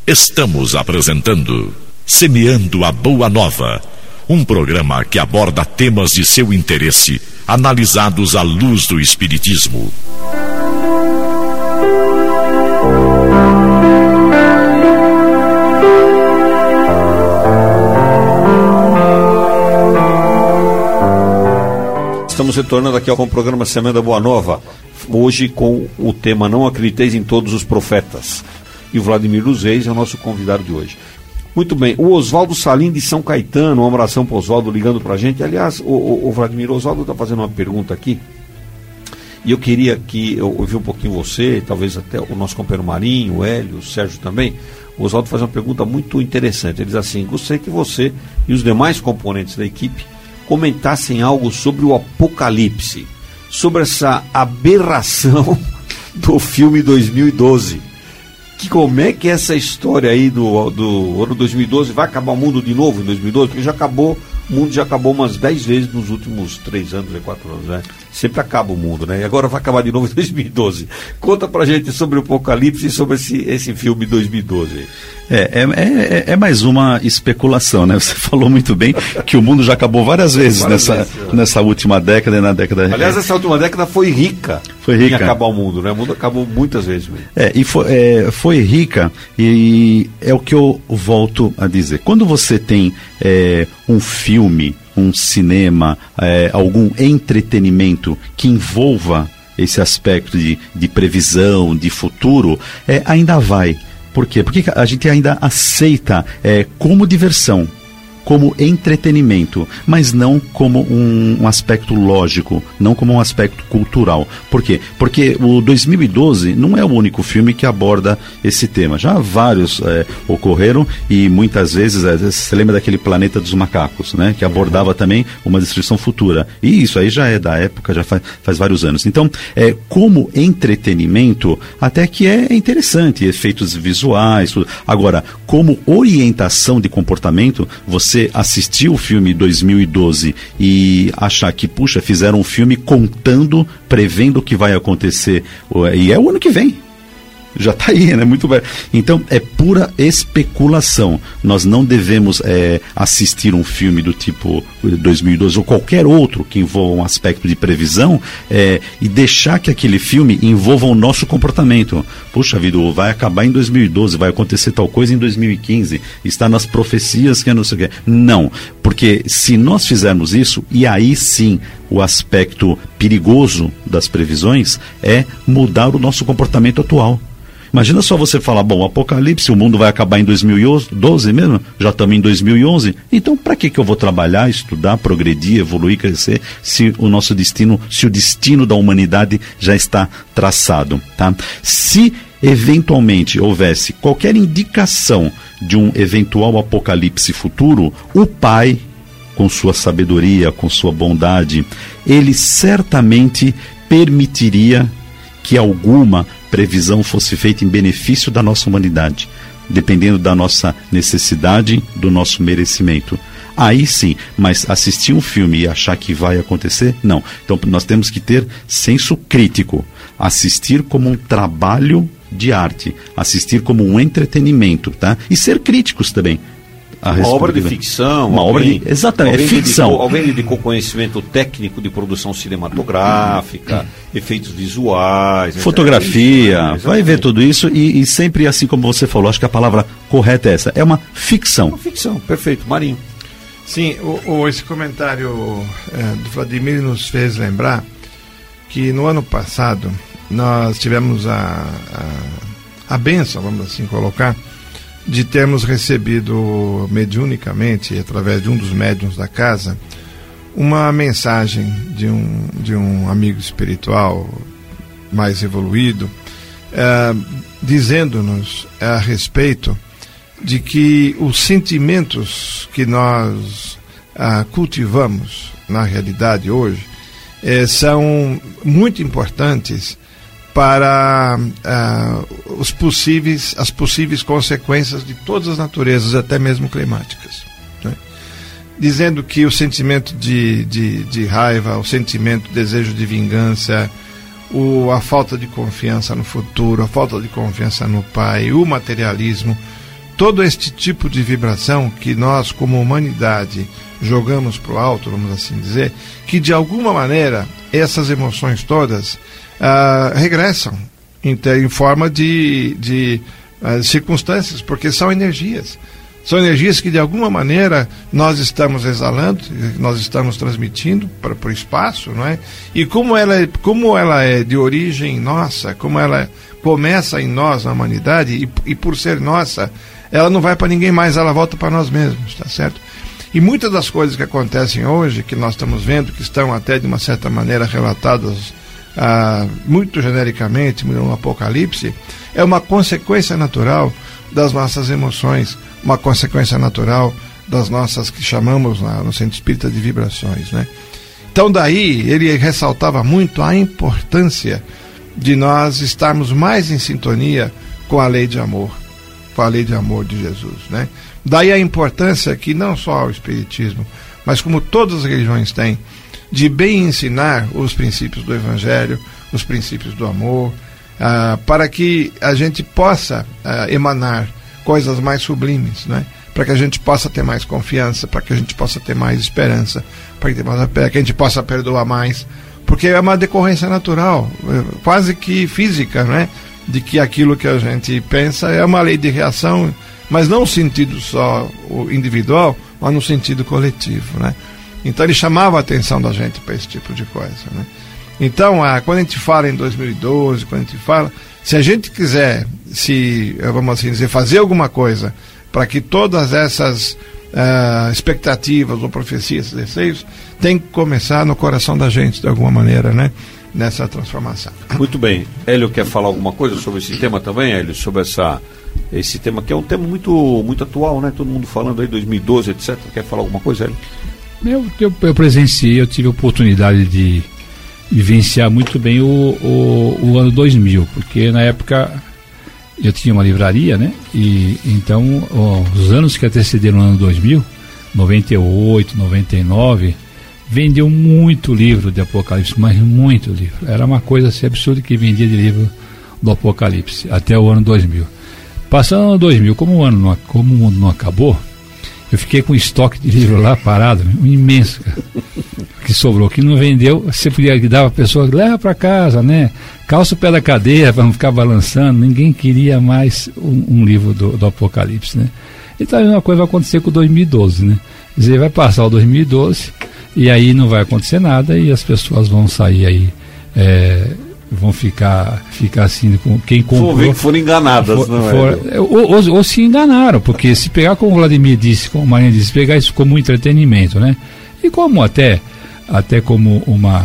Estamos apresentando Semeando a Boa Nova, um programa que aborda temas de seu interesse, analisados à luz do Espiritismo. Estamos retornando aqui ao programa Semeando a Boa Nova, hoje com o tema Não Acrediteis em Todos os Profetas. E o Vladimir Luz Reis é o nosso convidado de hoje. Muito bem, o Oswaldo Salim de São Caetano, uma oração para o Oswaldo ligando para a gente. Aliás, o Vladimir, o Oswaldo está fazendo uma pergunta aqui, e eu queria que eu ouvir um pouquinho você, talvez até o nosso companheiro Marinho, o Hélio, o Sérgio também. O Oswaldo faz uma pergunta muito interessante. Ele diz assim: gostaria que você e os demais componentes da equipe comentassem algo sobre o Apocalipse, sobre essa aberração do filme 2012. Como é que é essa história aí do ano 2012? Vai acabar o mundo de novo em 2012? Porque o mundo já acabou umas 10 vezes nos últimos 3 anos, 4 anos, né? Sempre acaba o mundo, né? E agora vai acabar de novo em 2012. Conta pra gente sobre o Apocalipse e sobre esse filme 2012. É mais uma especulação, né? Você falou muito bem que o mundo já acabou várias vezes nessa última década e na década... Aliás, essa última década foi rica em acabar o mundo, né? O mundo acabou muitas vezes mesmo. Foi rica, e é o que eu volto a dizer. Quando você tem um filme, um cinema, algum entretenimento que envolva esse aspecto de previsão, de futuro, ainda vai. Por quê? Porque a gente ainda aceita como diversão, como entretenimento, mas não como um aspecto lógico, não como um aspecto cultural. Por quê? Porque o 2012 não é o único filme que aborda esse tema. Já vários ocorreram, e muitas vezes, você lembra daquele Planeta dos Macacos, né? Que abordava também uma destruição futura. E isso aí já é da época, já faz vários anos. Então, como entretenimento, até que é interessante, efeitos visuais, tudo. Agora, como orientação de comportamento, você assistir o filme 2012 e achar que, puxa, fizeram um filme contando, prevendo o que vai acontecer, e é o ano que vem. Já está aí, né? Muito bem. Então, é pura especulação. Nós não devemos assistir um filme do tipo 2012 ou qualquer outro que envolva um aspecto de previsão e deixar que aquele filme envolva o nosso comportamento. Puxa vida, vai acabar em 2012, vai acontecer tal coisa em 2015, está nas profecias que é não sei o quê. Não, porque se nós fizermos isso, e aí sim o aspecto perigoso das previsões é mudar o nosso comportamento atual. Imagina só você falar, bom, Apocalipse, o mundo vai acabar em 2012 mesmo, já estamos em 2011, então para que eu vou trabalhar, estudar, progredir, evoluir, crescer, se o destino da humanidade já está traçado, tá? Se eventualmente houvesse qualquer indicação de um eventual apocalipse futuro, o Pai, com sua sabedoria, com sua bondade, ele certamente permitiria que alguma previsão fosse feita em benefício da nossa humanidade, dependendo da nossa necessidade, do nosso merecimento. Aí sim, mas assistir um filme e achar que vai acontecer, não. Então nós temos que ter senso crítico, assistir como um trabalho de arte, assistir como um entretenimento, tá? E ser críticos também. Uma obra de ficção, exatamente, ficção. Alguém dedicou conhecimento técnico de produção cinematográfica, efeitos visuais, fotografia, vai ver tudo isso e sempre assim como você falou, acho que a palavra correta é essa, é uma ficção. Uma ficção, perfeito. Marinho. Sim, esse comentário do Vladimir nos fez lembrar que no ano passado nós tivemos a bênção, vamos assim colocar, de termos recebido mediunicamente, através de um dos médiuns da casa, uma mensagem de um amigo espiritual mais evoluído, dizendo-nos a respeito de que os sentimentos que nós cultivamos na realidade hoje são muito importantes para as possíveis consequências de todas as naturezas, até mesmo climáticas, né? Dizendo que o sentimento de raiva, o sentimento, desejo de vingança, a falta de confiança no futuro, a falta de confiança no Pai, o materialismo, todo este tipo de vibração que nós, como humanidade, jogamos para o alto, vamos assim dizer, que de alguma maneira essas emoções todas regressam em forma de circunstâncias, porque são energias. São energias que de alguma maneira nós estamos exalando, nós estamos transmitindo para o espaço, não é? E como ela é de origem nossa, como ela começa em nós, na humanidade, e por ser nossa, ela não vai para ninguém mais, ela volta para nós mesmos, tá certo? E muitas das coisas que acontecem hoje, que nós estamos vendo, que estão até de uma certa maneira relatadas muito genericamente no Apocalipse, é uma consequência natural das nossas emoções, uma consequência natural das nossas, que chamamos no centro espírita de vibrações, né? Então daí ele ressaltava muito a importância de nós estarmos mais em sintonia com a lei de amor, com a lei de amor de Jesus, né? Daí a importância que não só o Espiritismo, mas como todas as religiões têm, de bem ensinar os princípios do Evangelho, os princípios do amor, para que a gente possa emanar coisas mais sublimes, né? Para que a gente possa ter mais confiança, para que a gente possa ter mais esperança, para que a gente possa perdoar mais, porque é uma decorrência natural, quase que física, né? De que aquilo que a gente pensa é uma lei de reação, mas não no sentido só individual, mas no sentido coletivo, né? Então ele chamava a atenção da gente para esse tipo de coisa, né? Então, quando a gente fala em 2012, quando a gente fala, se a gente quiser, vamos assim dizer, fazer alguma coisa para que todas essas expectativas ou profecias, desejos, tem que começar no coração da gente, de alguma maneira, né? Nessa transformação. Muito bem. Hélio quer falar alguma coisa sobre esse tema também, Hélio? Sobre esse tema que é um tema muito, muito atual, né? Todo mundo falando aí, 2012, etc. Quer falar alguma coisa, Hélio? Eu presenciei, eu tive a oportunidade de vivenciar muito bem o ano 2000, porque na época eu tinha uma livraria, né? E então, os anos que antecederam o ano 2000, 98, 99, vendeu muito livro de Apocalipse, mas muito livro. Era uma coisa assim, absurda que vendia de livro do Apocalipse, até o ano 2000. Passando o ano 2000, como o mundo não acabou, eu fiquei com um estoque de livro lá parado, imenso, cara, que sobrou, que não vendeu. Você podia dar a pessoa, leva para casa, né? Calça o pé da cadeira para não ficar balançando. Ninguém queria mais um livro do Apocalipse, né? Então a mesma coisa vai acontecer com o 2012, né? Quer dizer, vai passar o 2012 e aí não vai acontecer nada e as pessoas vão sair aí, vão ficar assim, com quem comprou. Foram enganadas, ou se enganaram, porque se pegar, como o Vladimir disse, como o Marinho disse, pegar isso como um entretenimento, né? E como até como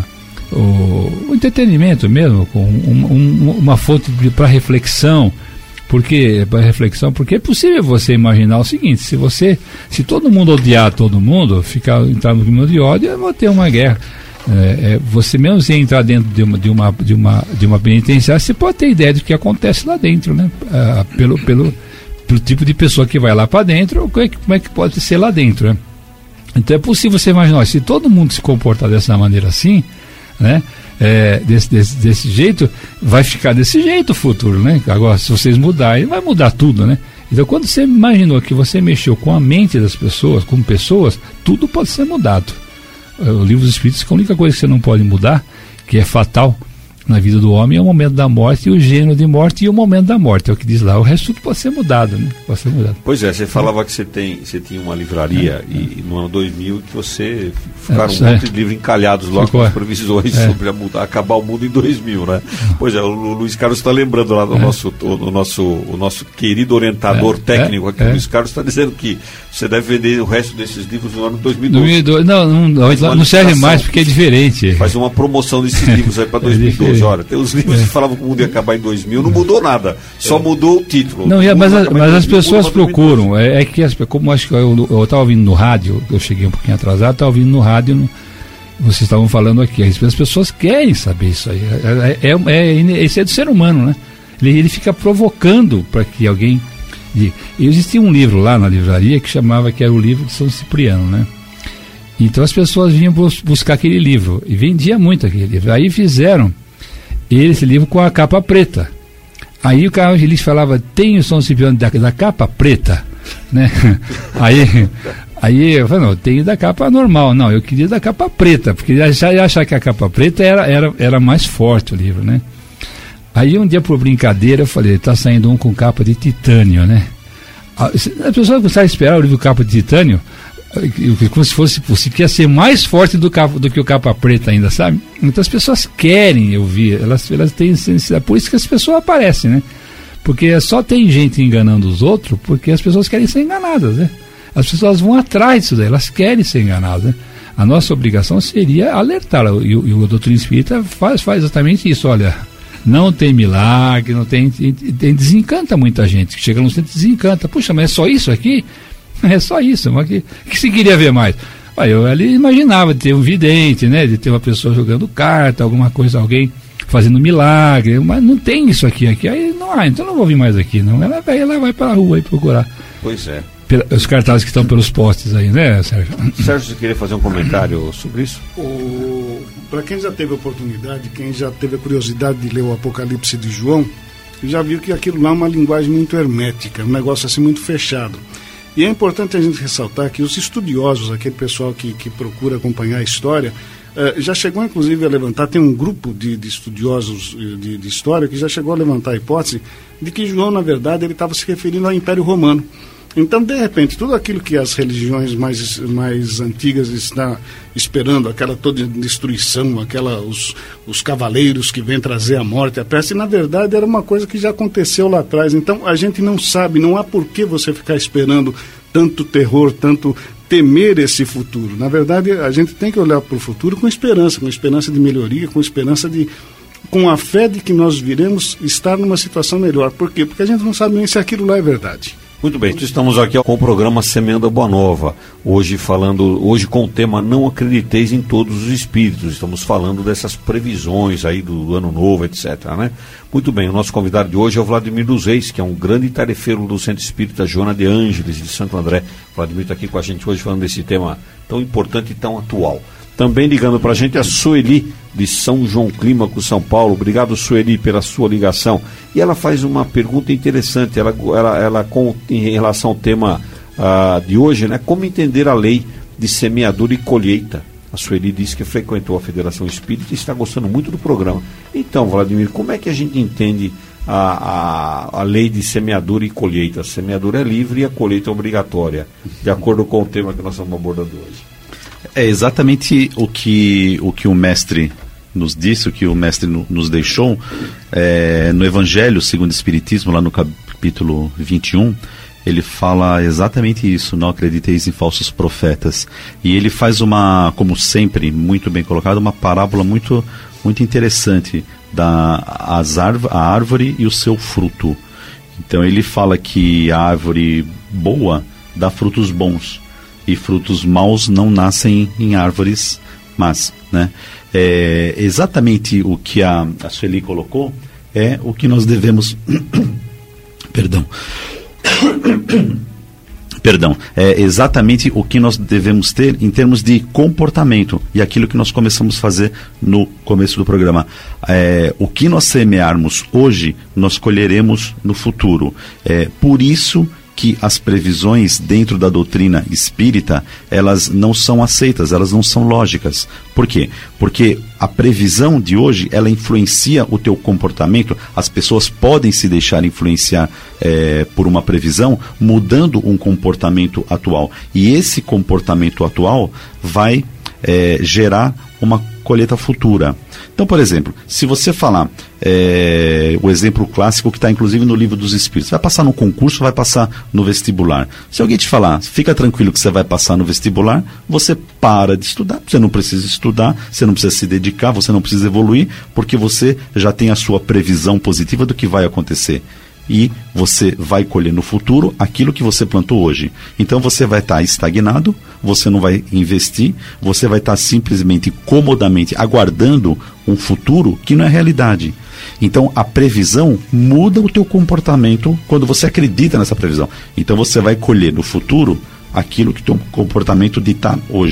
o entretenimento mesmo, com uma fonte para reflexão. Porque é possível você imaginar o seguinte: se todo mundo odiar todo mundo, entrar no clima de ódio, eu vou ter uma guerra. Você mesmo se entrar dentro de uma penitenciária, você pode ter ideia do que acontece lá dentro, né? Pelo tipo de pessoa que vai lá para dentro, como é que pode ser lá dentro, né? Então é possível você imaginar, se todo mundo se comportar dessa maneira assim, né? Desse jeito, vai ficar desse jeito o futuro, né? Agora, se vocês mudarem, vai mudar tudo, né? Então, quando você imaginou que você mexeu com a mente das pessoas, com pessoas, tudo pode ser mudado. O livro dos Espíritos, a única coisa que você não pode mudar, que é fatal na vida do homem, é o momento da morte, e o gênero de morte e o momento da morte, é o que diz lá. O resto tudo pode ser mudado, né? Pode ser mudado. Pois é, você falava que você tinha uma livraria e no ano 2000 que você ficaram um monte de livros encalhados lá com as previsões sobre acabar o mundo em 2000, né? Pois é, o Luiz Carlos está lembrando lá do nosso querido orientador técnico aqui, o Luiz Carlos está dizendo que você deve vender o resto desses livros no ano 2012. Não serve mais porque é diferente. Faz uma promoção desses livros aí para 2012. Olha, tem os livros que falavam que o mundo ia acabar em 2000, não mudou nada, só mudou o título. Não, mas as pessoas procuram, como acho que eu estava ouvindo no rádio, eu cheguei um pouquinho atrasado, estava ouvindo no rádio, vocês estavam falando aqui, as pessoas querem saber isso aí, isso é do ser humano, né? Ele fica provocando para que alguém... Existia um livro lá na livraria que era o livro de São Cipriano, né? Então as pessoas vinham buscar aquele livro e vendia muito aquele livro. Aí fizeram esse livro com a capa preta. Aí o Carlos Angelis falava, tem o São Cipriano da capa preta, né? Aí eu falei, não, tenho da capa normal. Não, eu queria da capa preta, porque ia achar que a capa preta era mais forte o livro, né? Aí um dia, por brincadeira, eu falei, tá saindo um com capa de titânio, né? As pessoas começaram a esperar o livro capa de titânio, como se fosse possível, que ia ser mais forte do que o capa preta ainda, sabe? Então as pessoas querem ouvir, elas têm sensibilidade, por isso que as pessoas aparecem, né? Porque só tem gente enganando os outros, porque as pessoas querem ser enganadas, né? As pessoas vão atrás disso daí, elas querem ser enganadas, né? A nossa obrigação seria alertar, e o doutrina espírita faz exatamente isso, olha, não tem milagre, não tem desencanta muita gente, que chega no centro e desencanta, puxa, mas é só isso aqui? É só isso, mas que se queria ver mais? Eu ali imaginava de ter um vidente, né, de ter uma pessoa jogando carta, alguma coisa, alguém fazendo milagre, mas não tem isso aqui, aí não há, então não vou vir mais aqui, não. Ela vai para a rua aí procurar. Pois é. Os cartazes que estão pelos postes aí, né, Sérgio? Sérgio, você queria fazer um comentário sobre isso? Para quem já teve a oportunidade, quem já teve a curiosidade de ler o Apocalipse de João, já viu que aquilo lá é uma linguagem muito hermética, um negócio assim muito fechado. E é importante a gente ressaltar que os estudiosos, aquele pessoal que procura acompanhar a história, já chegou inclusive a levantar, tem um grupo de estudiosos de história que já chegou a levantar a hipótese de que João, na verdade, ele estava se referindo ao Império Romano. Então, de repente, tudo aquilo que as religiões mais antigas estão esperando, aquela toda destruição, os cavaleiros que vêm trazer a morte, a peste, na verdade era uma coisa que já aconteceu lá atrás. Então, a gente não sabe, não há por que você ficar esperando tanto terror, tanto temer esse futuro. Na verdade, a gente tem que olhar para o futuro com esperança de melhoria, com a fé de que nós viremos estar numa situação melhor. Por quê? Porque a gente não sabe nem se aquilo lá é verdade. Muito bem, então estamos aqui com o programa Semeando a Boa Nova, hoje com o tema Não Acrediteis em Todos os Espíritos. Estamos falando dessas previsões aí do ano novo, etc, né? Muito bem, o nosso convidado de hoje é o Vladimir dos Reis, que é um grande tarefeiro do Centro Espírita Joana de Ângeles, de Santo André. O Vladimir está aqui com a gente hoje falando desse tema tão importante e tão atual. Também ligando para a gente a Sueli, de São João Clímaco, São Paulo. Obrigado, Sueli, pela sua ligação. E ela faz uma pergunta interessante, em relação ao tema de hoje, né? Como entender a lei de semeadura e colheita? A Sueli disse que frequentou a Federação Espírita e está gostando muito do programa. Então, Vladimir, como é que a gente entende a lei de semeadura e colheita? A semeadura é livre e a colheita é obrigatória, de acordo com o tema que nós estamos abordando hoje. É exatamente o que o mestre nos disse, o que o mestre nos deixou no Evangelho segundo o Espiritismo, lá no capítulo 21, ele fala exatamente isso: não acrediteis em falsos profetas. E ele faz como sempre, muito bem colocado, uma parábola muito, muito interessante a árvore e o seu fruto. Então ele fala que a árvore boa dá frutos bons, e frutos maus não nascem em árvores más, né? Exatamente o que a Sueli colocou é o que nós devemos é exatamente o que nós devemos ter em termos de comportamento, e aquilo que nós começamos a fazer no começo do programa. O que nós semearmos hoje, nós colheremos no futuro. Por isso que as previsões dentro da doutrina espírita, elas não são aceitas, elas não são lógicas. Por quê? Porque a previsão de hoje, ela influencia o teu comportamento. As pessoas podem se deixar influenciar por uma previsão, mudando um comportamento atual. E esse comportamento atual vai gerar uma colheita futura. Então, por exemplo, se você falar o exemplo clássico que está inclusive no Livro dos Espíritos, vai passar no concurso, vai passar no vestibular. Se alguém te falar, fica tranquilo que você vai passar no vestibular, você para de estudar, você não precisa estudar, você não precisa se dedicar, você não precisa evoluir, porque você já tem a sua previsão positiva do que vai acontecer. E você vai colher no futuro aquilo que você plantou hoje. Então você vai estar estagnado, você não vai investir, você vai estar simplesmente, comodamente, aguardando um futuro que não é realidade. Então a previsão muda o teu comportamento quando você acredita nessa previsão. Então você vai colher no futuro aquilo que o teu comportamento dita hoje.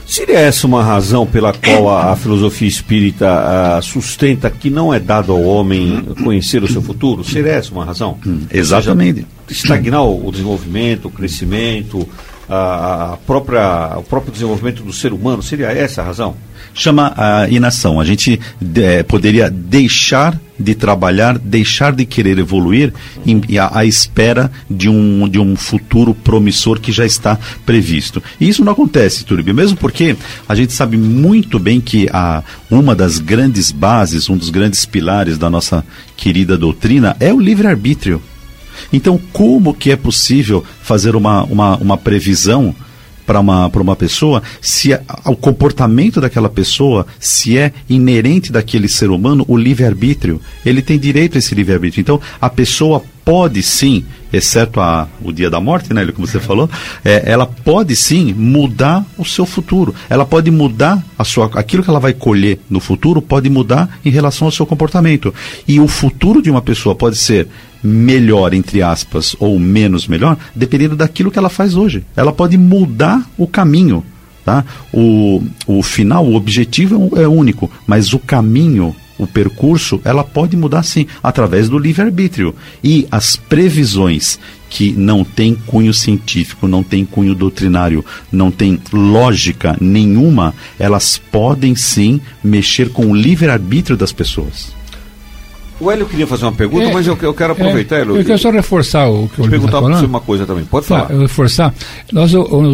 Seria essa uma razão pela qual a filosofia espírita sustenta que não é dado ao homem conhecer o seu futuro? Seria essa uma razão? Exatamente. Ou seja, estagnar o desenvolvimento, o crescimento, o próprio desenvolvimento do ser humano, seria essa a razão? Chama a inação. A gente poderia deixar de trabalhar, deixar de querer evoluir à espera de um futuro promissor que já está previsto. E isso não acontece, Turbi, mesmo porque a gente sabe muito bem que uma das grandes bases, um dos grandes pilares da nossa querida doutrina é o livre-arbítrio. Então, como que é possível fazer uma previsão para uma pessoa, se o comportamento daquela pessoa, se é inerente daquele ser humano, o livre-arbítrio? Ele tem direito a esse livre-arbítrio. Então, a pessoa pode sim, exceto o dia da morte, né, como você falou, ela pode sim mudar o seu futuro. Ela pode mudar aquilo que ela vai colher no futuro, pode mudar em relação ao seu comportamento. E o futuro de uma pessoa pode ser melhor, entre aspas, ou menos melhor, dependendo daquilo que ela faz hoje. Ela pode mudar o caminho, tá? O final, o objetivo é único, mas o caminho, o percurso, ela pode mudar sim, através do livre-arbítrio. E as previsões que não têm cunho científico, não têm cunho doutrinário, não têm lógica nenhuma, elas podem sim mexer com o livre-arbítrio das pessoas. O Hélio queria fazer uma pergunta, mas eu quero aproveitar, Hélio. Eu quero só reforçar o que o Hélio está falando. Perguntar uma coisa também, pode falar. Reforçar. Nós,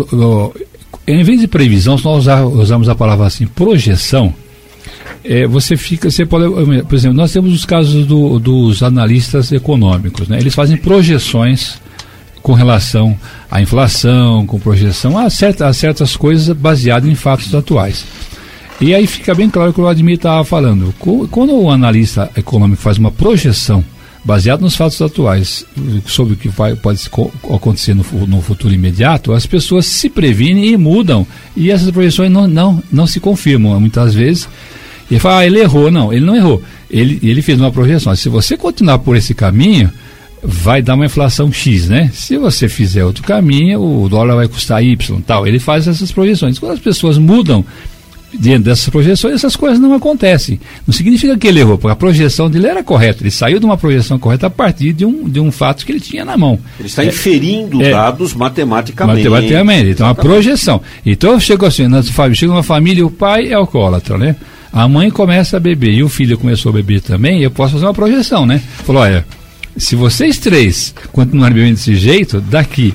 em vez de previsão, nós usamos a palavra assim, projeção. Você pode, por exemplo, nós temos os casos dos analistas econômicos, né? Eles fazem projeções com relação à inflação, com projeção a certas coisas baseadas em fatos atuais. E aí fica bem claro o que o Vladimir estava falando. Quando o analista econômico faz uma projeção baseada nos fatos atuais sobre o que pode acontecer no futuro imediato, as pessoas se previnem e mudam. E essas projeções não se confirmam muitas vezes. E fala, ele errou. Não, ele não errou. Ele fez uma projeção. Se você continuar por esse caminho, vai dar uma inflação X, né? Se você fizer outro caminho, o dólar vai custar Y, tal. Ele faz essas projeções. Quando as pessoas mudam dentro dessas projeções, essas coisas não acontecem. Não significa que ele errou, porque a projeção dele era correta. Ele saiu de uma projeção correta a partir de um fato que ele tinha na mão. Ele está inferindo dados matematicamente. Então, a projeção. Então, chega assim, chega uma família, o pai é alcoólatra, né? A mãe começa a beber e o filho começou a beber também, eu posso fazer uma projeção, né? Falou, olha, se vocês três continuarem bebendo desse jeito, daqui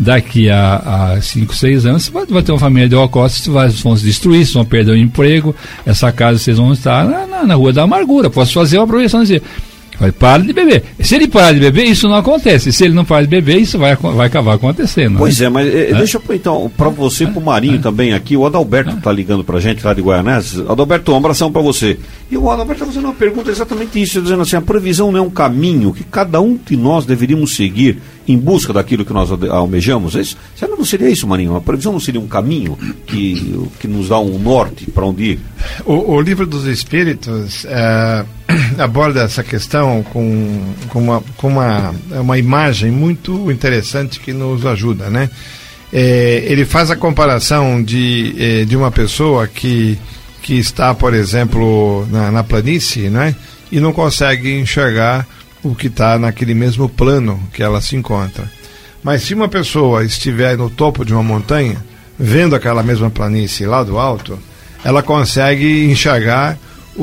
a 5, 6 anos, você vai ter uma família de alcoólatras, vocês vão se destruir, vocês vão perder o emprego, essa casa vocês vão estar na rua da amargura. Posso fazer uma projeção e dizer, para de beber. Se ele parar de beber, isso não acontece. Se ele não parar de beber, isso vai acabar acontecendo. Pois mas deixa eu então, para você, para o Marinho também aqui, o Adalberto está ligando para a gente lá de Guaianazes. Adalberto, um abração para você. E o Adalberto está fazendo uma pergunta exatamente isso, dizendo assim, a previsão não é um caminho que cada um de nós deveríamos seguir em busca daquilo que nós almejamos? Não seria isso, Marinho? A previsão não seria um caminho que nos dá um norte para onde ir? O Livro dos Espíritos aborda essa questão com uma imagem muito interessante que nos ajuda, né? Ele faz a comparação de uma pessoa que está, por exemplo, na planície, né? E não consegue enxergar o que está naquele mesmo plano que ela se encontra. Mas se uma pessoa estiver no topo de uma montanha, vendo aquela mesma planície lá do alto, ela consegue enxergar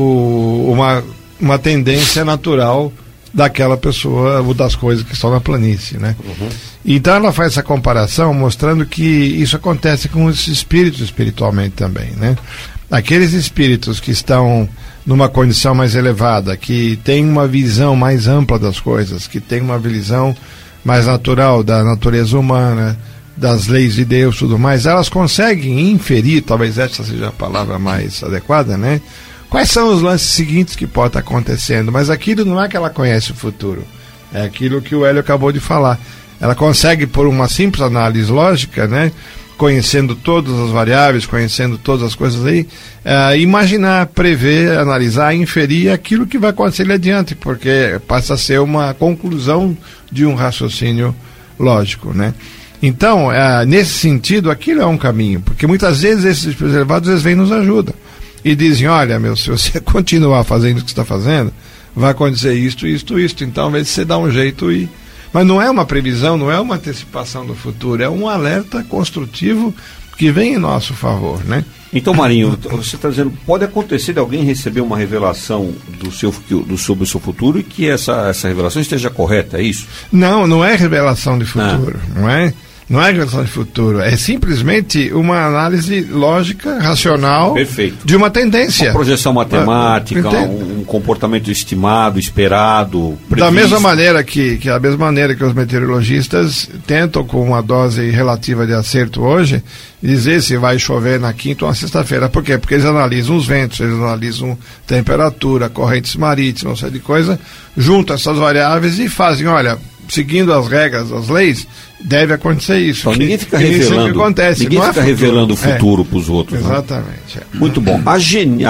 uma tendência natural daquela pessoa ou das coisas que estão na planície, né? Uhum. Então ela faz essa comparação mostrando que isso acontece com os espíritos espiritualmente também, né? Aqueles espíritos que estão numa condição mais elevada, que tem uma visão mais ampla das coisas, que tem uma visão mais natural da natureza humana, das leis de Deus e tudo mais, elas conseguem inferir, talvez essa seja a palavra mais adequada, né? Quais são os lances seguintes que podem estar acontecendo, mas aquilo não é que ela conhece o futuro, é aquilo que o Hélio acabou de falar. Ela consegue, por uma simples análise lógica, né, conhecendo todas as variáveis, conhecendo todas as coisas aí, imaginar, prever, analisar, inferir aquilo que vai acontecer ali adiante, porque passa a ser uma conclusão de um raciocínio lógico, né? Então, nesse sentido, aquilo é um caminho, porque muitas vezes esses preservados eles vêm e nos ajudam. E dizem, olha, se você continuar fazendo o que você está fazendo, vai acontecer isto. Então, às vezes você dá um jeito e... Mas não é uma previsão, não é uma antecipação do futuro, é um alerta construtivo que vem em nosso favor, né? Então, Marinho, você está dizendo, pode acontecer de alguém receber uma revelação sobre o seu futuro e que essa revelação esteja correta, é isso? Não é revelação de futuro, não é? Não é revelação de futuro, é simplesmente uma análise lógica, racional, perfeito, de uma tendência. Uma projeção matemática, um comportamento estimado, esperado, previsto. Da mesma maneira que os meteorologistas tentam, com uma dose relativa de acerto hoje, dizer se vai chover na quinta ou na sexta-feira. Por quê? Porque eles analisam os ventos, eles analisam temperatura, correntes marítimas, uma série de coisas, juntam essas variáveis e fazem, olha, seguindo as regras, as leis, deve acontecer isso. Então, ninguém fica revelando, revelando o futuro para os outros. Exatamente. Muito bom. A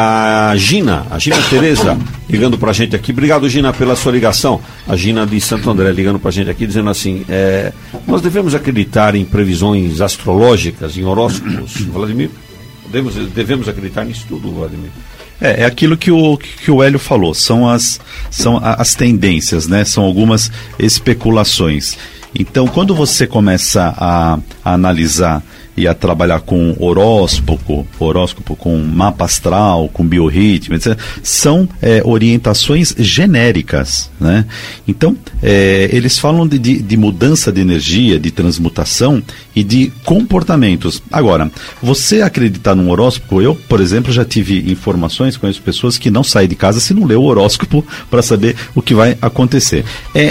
Gina Tereza, ligando para a gente aqui. Obrigado, Gina, pela sua ligação. A Gina de Santo André ligando para a gente aqui, dizendo assim, nós devemos acreditar em previsões astrológicas, em horóscopos, Vladimir? Devemos acreditar nisso tudo, Vladimir? É aquilo que o Hélio falou, são as tendências, né? São algumas especulações. Então, quando você começa a analisar e a trabalhar com horóscopo, com mapa astral, com biorritmo, etc., são orientações genéricas, né? Então, eles falam de mudança de energia, de transmutação e de comportamentos. Agora, você acreditar num horóscopo, eu, por exemplo, já tive informações, conheço pessoas que não saem de casa se não lê o horóscopo para saber o que vai acontecer.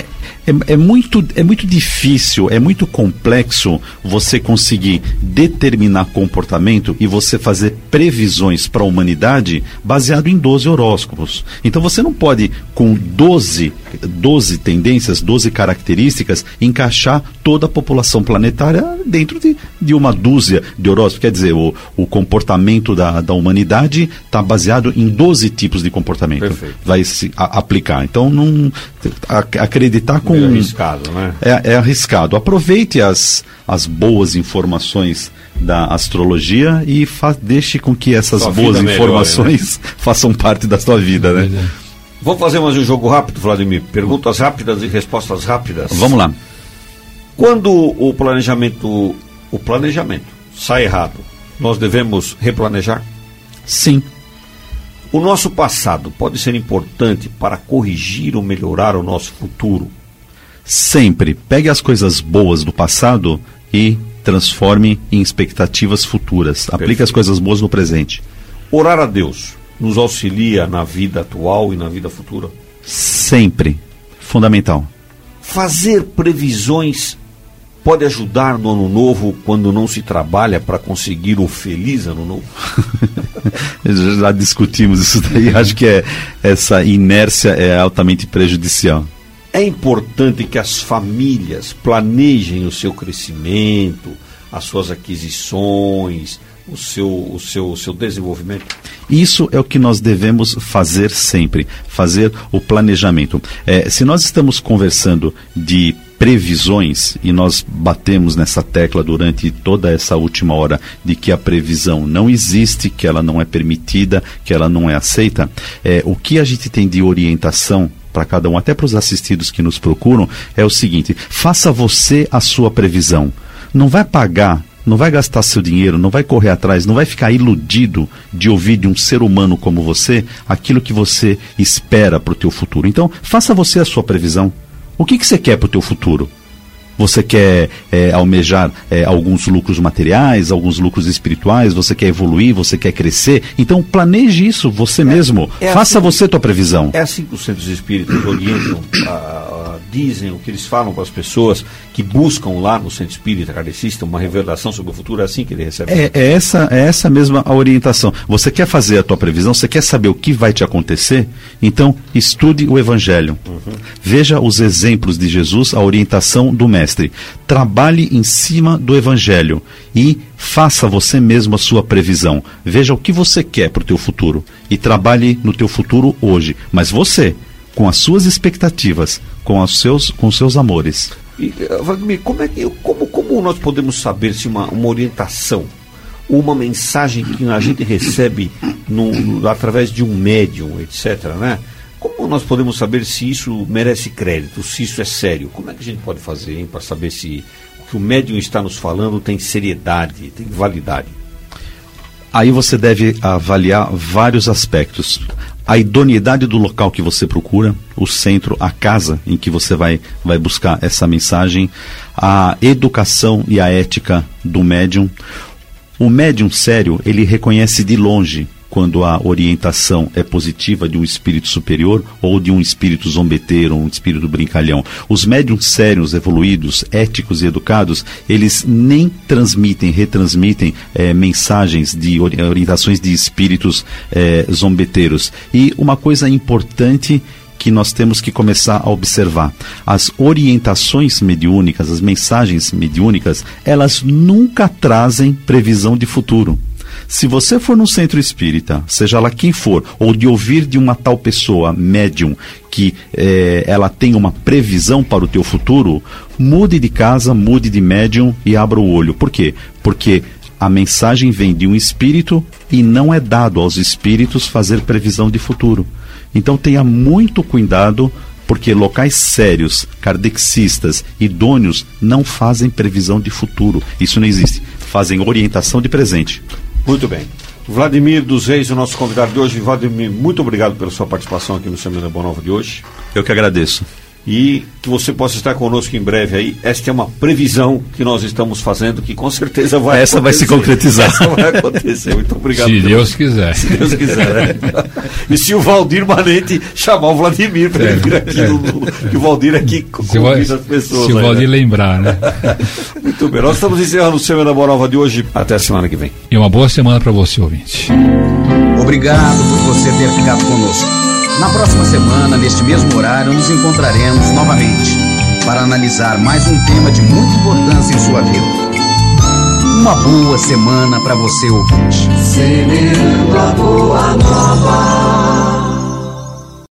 É muito difícil, é muito complexo você conseguir determinar comportamento e você fazer previsões para a humanidade baseado em 12 horóscopos. Então você não pode, com 12 tendências, 12 características, encaixar toda a população planetária dentro de uma dúzia de horóscopos. Quer dizer, o comportamento da humanidade está baseado em 12 tipos de comportamento. Perfeito. Vai se aplicar. Então, não acreditar com... É arriscado, né? É arriscado. Aproveite as boas informações da astrologia e deixe com que essas boas informações façam parte da sua vida, né? Vamos fazer mais um jogo rápido, Vladimir? Perguntas rápidas e respostas rápidas. Vamos lá. Quando o planejamento sai errado, nós devemos replanejar? Sim. O nosso passado pode ser importante para corrigir ou melhorar o nosso futuro? Sempre. Pegue as coisas boas do passado e transforme em expectativas futuras. Aplique as coisas boas no presente. Orar a Deus nos auxilia na vida atual e na vida futura? Sempre. Fundamental. Fazer previsões pode ajudar no ano novo quando não se trabalha para conseguir o feliz ano novo? Já discutimos isso daí. Acho que essa inércia é altamente prejudicial. É importante que as famílias planejem o seu crescimento, as suas aquisições, o seu desenvolvimento? Isso é o que nós devemos fazer sempre, fazer o planejamento. Se nós estamos conversando de previsões, e nós batemos nessa tecla durante toda essa última hora de que a previsão não existe, que ela não é permitida, que ela não é aceita, o que a gente tem de orientação para cada um, até para os assistidos que nos procuram, é o seguinte: faça você a sua previsão. Não vai pagar, não vai gastar seu dinheiro, não vai correr atrás, não vai ficar iludido de ouvir de um ser humano como você aquilo que você espera para o teu futuro. Então, faça você a sua previsão. O que você quer para o teu futuro? Você quer almejar alguns lucros materiais, alguns lucros espirituais, você quer evoluir, você quer crescer? Então planeje isso você mesmo. Faça você a tua previsão. É assim que os centros espíritas orientam, dizem o que eles falam para as pessoas que buscam lá no centro espírita kardecista uma revelação sobre o futuro, é assim que ele recebe? É essa mesma a orientação. Você quer fazer a tua previsão, você quer saber o que vai te acontecer? Então estude o Evangelho. Veja os exemplos de Jesus, a orientação do Mestre. Trabalhe em cima do Evangelho e faça você mesmo a sua previsão. Veja o que você quer para o teu futuro e trabalhe no teu futuro hoje. Mas você, com as suas expectativas, com os seus amores. E, Vladimir, como Como nós podemos saber se uma orientação ou uma mensagem que a gente recebe através de um médium, etc., né? Como nós podemos saber se isso merece crédito, se isso é sério? Como é que a gente pode fazer, para saber se o que o médium está nos falando tem seriedade, tem validade? Aí você deve avaliar vários aspectos. A idoneidade do local que você procura, o centro, a casa em que você vai buscar essa mensagem, a educação e a ética do médium. O médium sério, ele reconhece de longe quando a orientação é positiva de um espírito superior ou de um espírito zombeteiro, um espírito brincalhão. Os médiums sérios, evoluídos, éticos e educados, eles nem retransmitem mensagens de orientações de espíritos zombeteiros. E uma coisa importante que nós temos que começar a observar: as orientações mediúnicas, as mensagens mediúnicas, elas nunca trazem previsão de futuro. Se você for num centro espírita, seja lá quem for, ou de ouvir de uma tal pessoa, médium, que ela tem uma previsão para o teu futuro, mude de casa, mude de médium e abra o olho. Por quê? Porque a mensagem vem de um espírito e não é dado aos espíritos fazer previsão de futuro. Então tenha muito cuidado, porque locais sérios, kardexistas, idôneos, não fazem previsão de futuro. Isso não existe. Fazem orientação de presente. Muito bem. Vladimir dos Reis, o nosso convidado de hoje. Vladimir, muito obrigado pela sua participação aqui no Semana Boa Nova de hoje. Eu que agradeço. E que você possa estar conosco em breve aí. Esta é uma previsão que nós estamos fazendo, que com certeza vai acontecer. Vai se concretizar. Essa vai acontecer. Muito obrigado. Se Deus quiser. Se Deus quiser, né? E se o Valdir Manente chamar o Vladimir para ele vir aqui, que o Valdir aqui convida as pessoas. Se o Valdir lembrar, né? Muito bem. Nós estamos encerrando o Semana Boa Nova de hoje. Até a semana que vem. E uma boa semana para você, ouvinte. Obrigado por você ter ficado conosco. Na próxima semana, neste mesmo horário, nos encontraremos novamente para analisar mais um tema de muita importância em sua vida. Uma boa semana para você, ouvinte. Semeando a boa nova.